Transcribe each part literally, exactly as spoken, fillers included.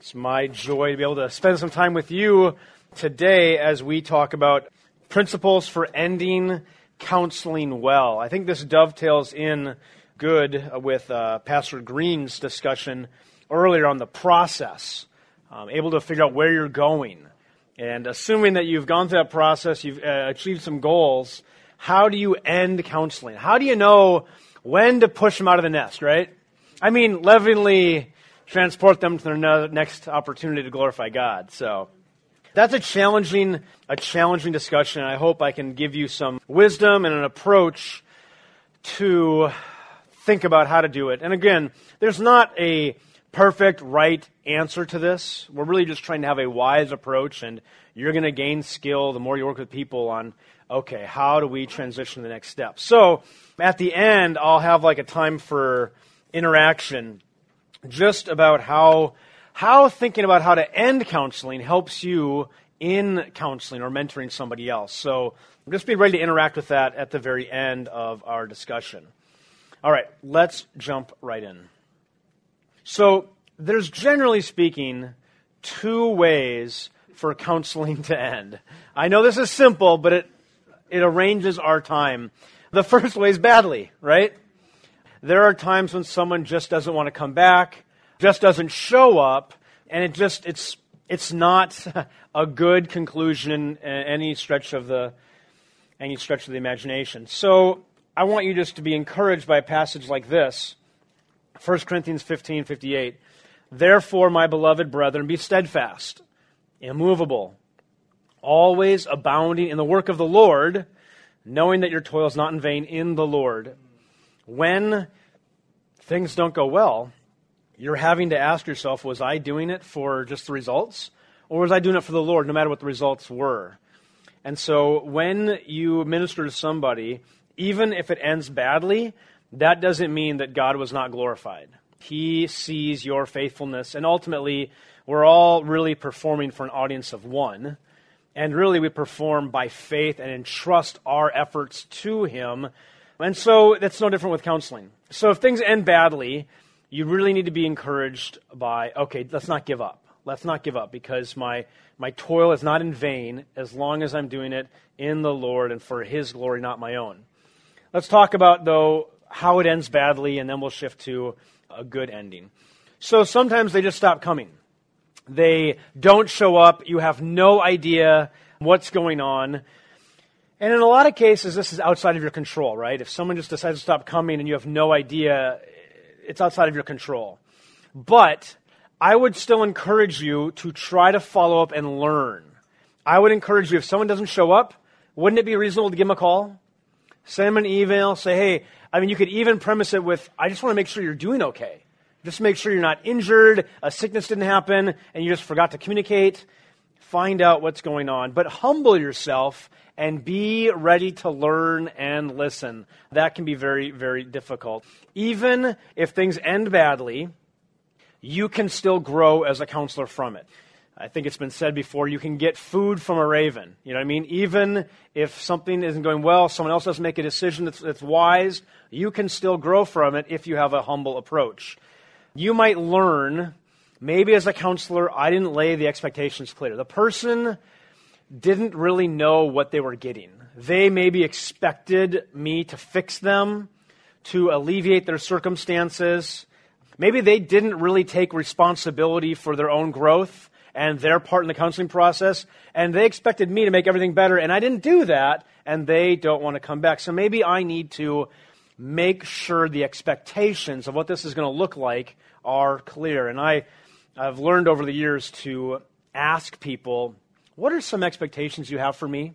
It's my joy to be able to spend some time with you today as we talk about principles for ending counseling well. I think this dovetails in good with uh, Pastor Green's discussion earlier on the process, um, able to figure out where you're going. And assuming that you've gone through that process, you've uh, achieved some goals, how do you end counseling? How do you know when to push them out of the nest, right? I mean, lovingly transport them to their next opportunity to glorify God. So that's a challenging, a challenging discussion. I hope I can give you some wisdom and an approach to think about how to do it. And again, there's not a perfect right answer to this. We're really just trying to have a wise approach, and you're going to gain skill the more you work with people on, okay, how do we transition to the next step? So at the end, I'll have like a time for interaction just about how how thinking about how to end counseling helps you in counseling or mentoring somebody else. So just be ready to interact with that at the very end of our discussion. All right, let's jump right in. So there's, generally speaking, two ways for counseling to end. I know this is simple, but it it arranges our time. The first way is badly, right? There are times when someone just doesn't want to come back, just doesn't show up, and it just it's it's not a good conclusion in any stretch of the any stretch of the imagination. So I want you just to be encouraged by a passage like this, First Corinthians fifteen fifty-eight. Therefore, my beloved brethren, be steadfast, immovable, always abounding in the work of the Lord, knowing that your toil is not in vain in the Lord. When things don't go well, you're having to ask yourself, was I doing it for just the results? Or was I doing it for the Lord, no matter what the results were? And so when you minister to somebody, even if it ends badly, that doesn't mean that God was not glorified. He sees your faithfulness, and ultimately, we're all really performing for an audience of one. And really, we perform by faith and entrust our efforts to Him. And so that's no different with counseling. So if things end badly, you really need to be encouraged by, okay, let's not give up. Let's not give up because my, my toil is not in vain as long as I'm doing it in the Lord and for His glory, not my own. Let's talk about, though, how it ends badly, and then we'll shift to a good ending. So sometimes they just stop coming. They don't show up. You have no idea what's going on. And in a lot of cases, this is outside of your control, right? If someone just decides to stop coming and you have no idea, it's outside of your control. But I would still encourage you to try to follow up and learn. I would encourage you, if someone doesn't show up, wouldn't it be reasonable to give them a call? Send them an email, say, hey, I mean, you could even premise it with, I just want to make sure you're doing okay. Just make sure you're not injured, a sickness didn't happen, and you just forgot to communicate. Find out what's going on. But humble yourself and be ready to learn and listen. That can be very, very difficult. Even if things end badly, you can still grow as a counselor from it. I think it's been said before, you can get food from a raven. You know what I mean? Even if something isn't going well, someone else doesn't make a decision that's, that's wise, you can still grow from it if you have a humble approach. You might learn, maybe as a counselor, I didn't lay the expectations clear. The person didn't really know what they were getting. They maybe expected me to fix them, to alleviate their circumstances. Maybe they didn't really take responsibility for their own growth and their part in the counseling process, and they expected me to make everything better, and I didn't do that, and they don't want to come back. So maybe I need to make sure the expectations of what this is going to look like are clear. And I, I've learned over the years to ask people, what are some expectations you have for me?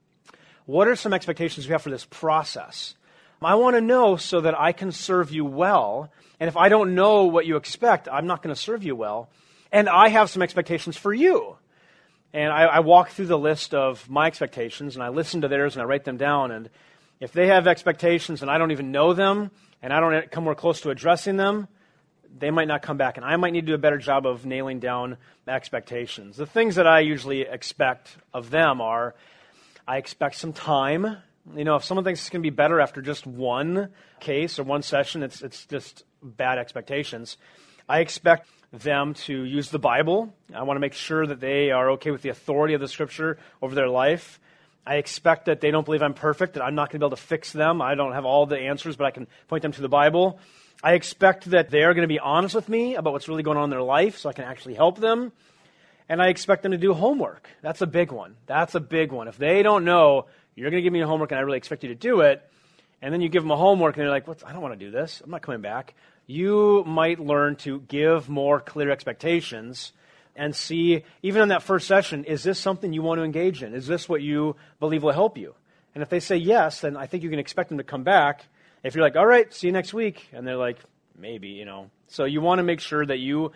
What are some expectations you have for this process? I want to know so that I can serve you well. And if I don't know what you expect, I'm not going to serve you well. And I have some expectations for you. And I, I walk through the list of my expectations, and I listen to theirs, and I write them down. And if they have expectations and I don't even know them, and I don't come more close to addressing them, they might not come back. And I might need to do a better job of nailing down expectations. The things that I usually expect of them are, I expect some time. You know, if someone thinks it's going to be better after just one case or one session, it's it's just bad expectations. I expect them to use the Bible. I want to make sure that they are okay with the authority of the Scripture over their life. I expect that they don't believe I'm perfect, that I'm not going to be able to fix them. I don't have all the answers, but I can point them to the Bible. I expect that they're going to be honest with me about what's really going on in their life so I can actually help them. And I expect them to do homework. That's a big one. That's a big one. If they don't know, you're going to give me homework and I really expect you to do it, and then you give them a homework and they're like, what? I don't want to do this. I'm not coming back. You might learn to give more clear expectations and see, even in that first session, is this something you want to engage in? Is this what you believe will help you? And if they say yes, then I think you can expect them to come back. If you're like, all right, see you next week, and they're like, maybe, you know. So you want to make sure that you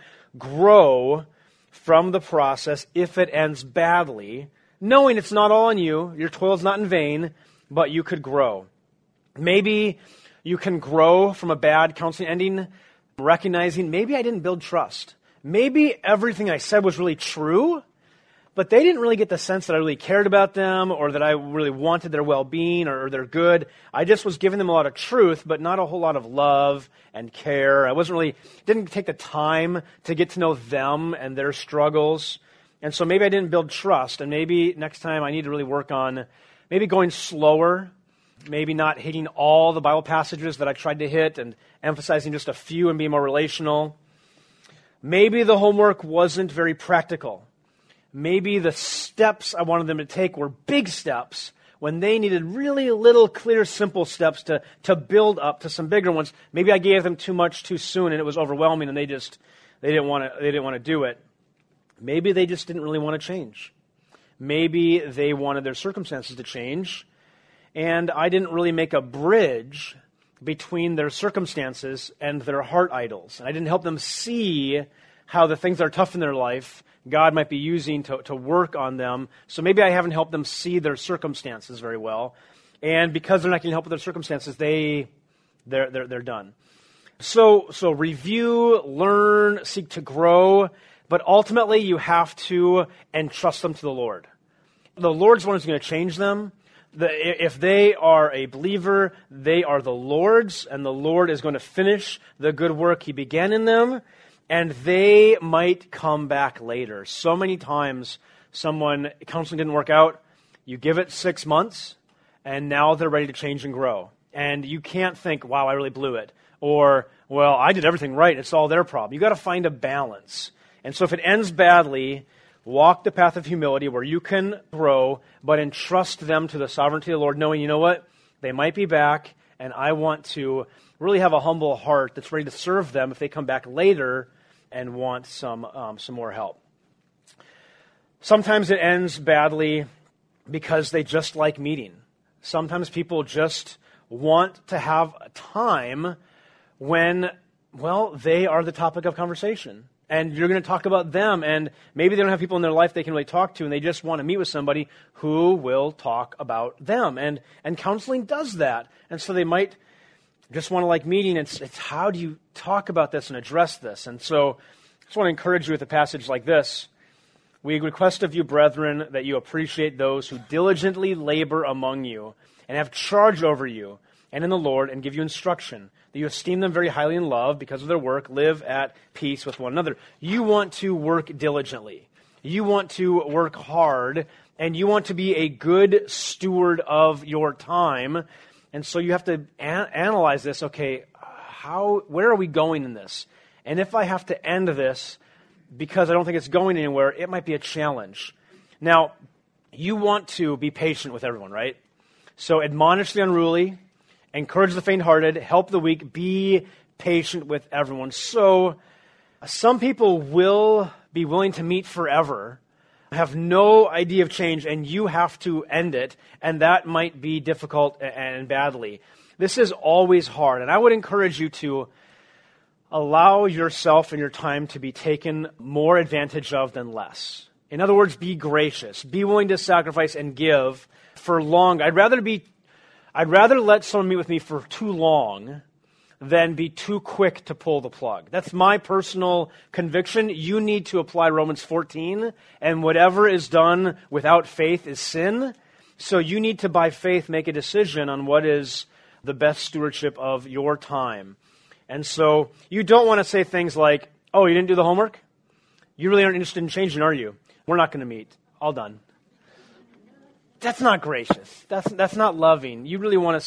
grow from the process if it ends badly, knowing it's not all on you, your toil's not in vain, but you could grow. Maybe you can grow from a bad counseling ending, recognizing maybe I didn't build trust. Maybe everything I said was really true, but they didn't really get the sense that I really cared about them or that I really wanted their well-being or their good. I just was giving them a lot of truth, but not a whole lot of love and care. I wasn't really, didn't take the time to get to know them and their struggles. And so maybe I didn't build trust, and maybe next time I need to really work on maybe going slower, maybe not hitting all the Bible passages that I tried to hit and emphasizing just a few and being more relational. Maybe the homework wasn't very practical. Maybe the steps I wanted them to take were big steps when they needed really little, clear, simple steps to, to build up to some bigger ones. Maybe I gave them too much too soon and it was overwhelming and they just they didn't want to they didn't want to do it. Maybe they just didn't really want to change. Maybe they wanted their circumstances to change, and I didn't really make a bridge between their circumstances and their heart idols. And I didn't help them see how the things that are tough in their life God might be using to, to work on them. So maybe I haven't helped them see their circumstances very well. And because they're not getting help with their circumstances, they, they're, they're, they're done. So, so review, learn, seek to grow, but ultimately you have to entrust them to the Lord. The Lord's the one who's going to change them. The, if they are a believer, they are the Lord's, and the Lord is going to finish the good work He began in them, and they might come back later. So many times, someone, counseling didn't work out, you give it six months, and now they're ready to change and grow. And you can't think, wow, I really blew it. Or, well, I did everything right, it's all their problem. You've got to find a balance. And so if it ends badly, walk the path of humility where you can grow, but entrust them to the sovereignty of the Lord, knowing, you know what, they might be back, and I want to really have a humble heart that's ready to serve them if they come back later and want some um, some more help. Sometimes it ends badly because they just like meeting. Sometimes people just want to have a time when, well, they are the topic of conversation. And you're going to talk about them, and maybe they don't have people in their life they can really talk to, and they just want to meet with somebody who will talk about them. And and counseling does that. And so they might just want to like meeting. It's, it's how do you talk about this and address this? And so I just want to encourage you with a passage like this. We request of you, brethren, that you appreciate those who diligently labor among you and have charge over you and in the Lord and give you instruction, that you esteem them very highly in love because of their work, live at peace with one another. You want to work diligently. You want to work hard, and you want to be a good steward of your time. And so you have to an- analyze this. Okay, how, where are we going in this? And if I have to end this because I don't think it's going anywhere, it might be a challenge. Now, you want to be patient with everyone, right? So admonish the unruly, encourage the faint-hearted, help the weak, be patient with everyone. So some people will be willing to meet forever, have no idea of change, and you have to end it, and that might be difficult and badly. This is always hard, and I would encourage you to allow yourself and your time to be taken more advantage of than less. In other words, be gracious. Be willing to sacrifice and give for long. I'd rather be I'd rather let someone meet with me for too long than be too quick to pull the plug. That's my personal conviction. You need to apply Romans fourteen, and whatever is done without faith is sin. So you need to, by faith, make a decision on what is the best stewardship of your time. And so you don't want to say things like, Oh, you didn't do the homework? You really aren't interested in changing, are you? We're not going to meet. All done. That's not gracious. That's, that's not loving. You really want to